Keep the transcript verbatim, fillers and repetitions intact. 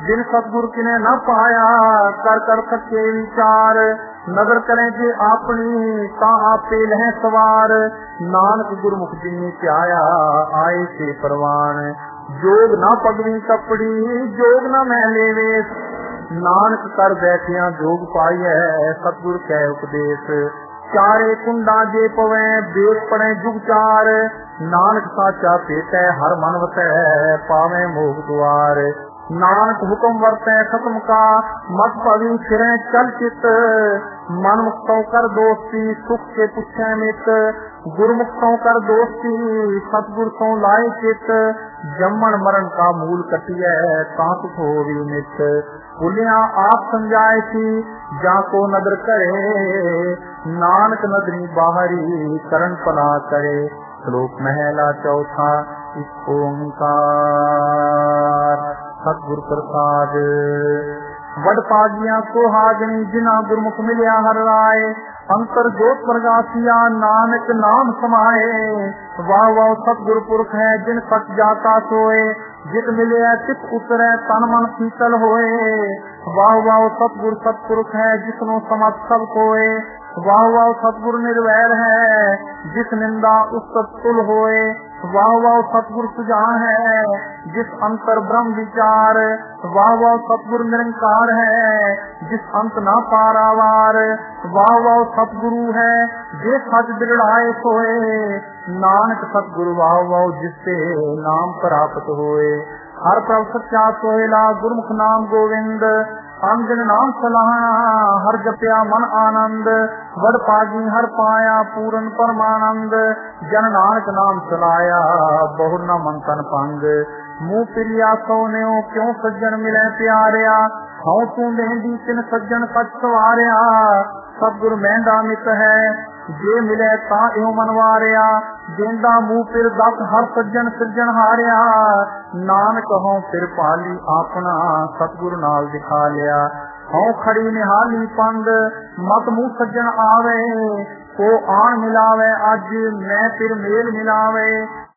जिन सतगुर किने न पाया कर कर सके विचार। नगर करें जे अपनी ता आपे लह सवार। नानक गुरमुख जिन्नी प्याया आए से परवान। जोग ना पगवी कपड़ी जोग ना मैले वेश। नानक कर बैठिया जोग पाइए सतगुर कै उपदेश। चारे कुंडा जे पवै बेस पड़े जुग चार। नानक साचा पेटै हर मन वसै पावे मोह द्वार। नानक हुक्म वरतै खत्म का मत पवी फिरै चल चित। मन मुक्तों कर दोस्ती सुख के पुछै मित। गुरमुक्तों कर दोस्ती सतगुर सो लाए चित। जम्मन मरण का मूल कटिए ता सुख होवी नित। भुलिया आप समझाए थी जाको नदर करे। नानक नदरी बाहरी करण पला करे। श्लोक महला चौथा इक ओंकार। सतगुर प्रसाद वड पागिया को हाजनी जिना गुरमुख मिलिया हर राय। अंतर जोत प्रगासिया नानक नाम समाये। वाह वाह सतगुर पुरख है जिन सच जाता सोए। जित मिले चित उतरे तन मन शीतल होए। वाह वाह सतगुर सतपुरख है जिसनो समझ सब कोए। वाह वाह सतगुर निर्वैर है जिस निंदा उस तुल होए। वाह वाह सतगुर सुजान है जिस अंतर ब्रह्म विचार। वाह वाह सतगुर निरंकार है जिस अंत ना पारावार। वाह वाह सतगुरु है जे सच दृढ़ाए सोए। नानक सतगुरु वाह वाह जिससे नाम प्राप्त होए। हर प्रभ सच्चा सोहेला गुरमुख नाम गोविंद। अंजन नाम सलाहा हर जपया मन आनंद। वड पागी हर पाया पूरन परमानंद। जन नानक नाम चलाया बहु न मन तन पंग। मुँह पिलिया सोने क्यों सज्जन मिले प्यारिया। हूँ तू मेहंदी तिन सज्जन सच सवारिया। सतगुर मेहंदा मित है जे मिले ता इहो मनवारिया। जेंदा मुँह फिर दस हर सज्जन सज्जन हारिया। नानक हों फिर पाली अपना सतगुर नाल दिखा लिया। हों खड़ी निहाली पंग मत मुँह सज्जन आवे। को आन मिलावे अज मैं फिर मेल मिलावे।